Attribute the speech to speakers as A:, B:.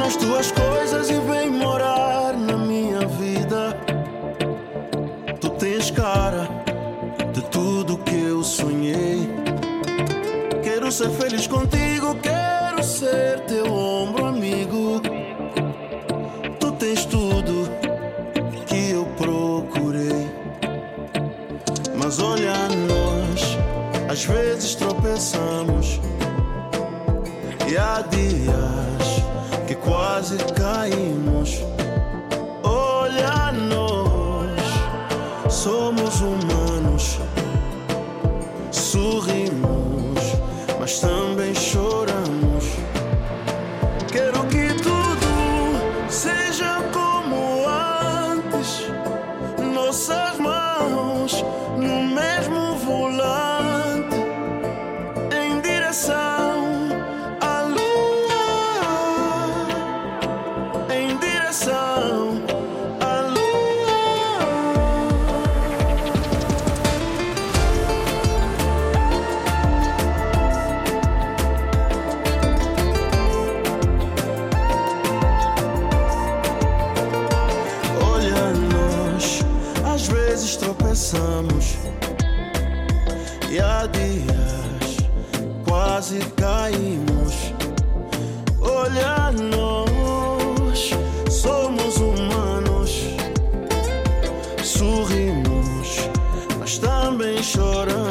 A: nas tuas coisas e vem morar na minha vida. Tu tens cara de tudo que eu sonhei. Quero ser feliz contigo, quero ser teu ombro amigo. Tu tens tudo que eu procurei. Mas olha, nós às vezes tropeçamos e há dias que quase caímos. Olha, nós somos humanos, sorrimos, mas também choramos. Quero que tudo seja como antes, nossas mãos no mesmo volante, em direção à lua, em direção à lua. Olha, nós às vezes tropeçamos e há dias quase caímos. Olha, nós somos humanos, sorrimos, mas também choramos.